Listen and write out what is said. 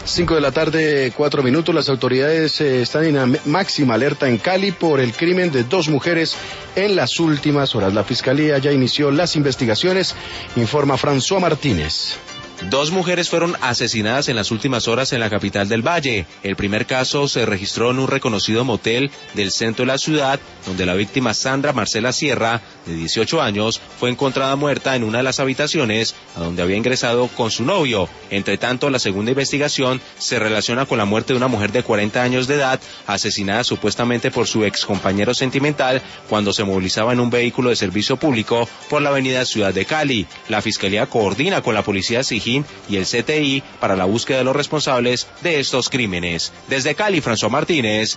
5 de la tarde, 4 minutos. Las autoridades están en máxima alerta en Cali por el crimen de 2 mujeres en las últimas horas. La Fiscalía ya inició las investigaciones, informa François Martínez. 2 mujeres fueron asesinadas en las últimas horas en la capital del Valle. El primer caso se registró en un reconocido motel del centro de la ciudad, donde la víctima Sandra Marcela Sierra, de 18 años, fue encontrada muerta en una de las habitaciones a donde había ingresado con su novio. Entre tanto, la segunda investigación se relaciona con la muerte de una mujer de 40 años de edad, asesinada supuestamente por su excompañero sentimental cuando se movilizaba en un vehículo de servicio público por la avenida Ciudad de Cali. La Fiscalía coordina con la Policía Sijín y el CTI para la búsqueda de los responsables de estos crímenes. Desde Cali, François Martínez,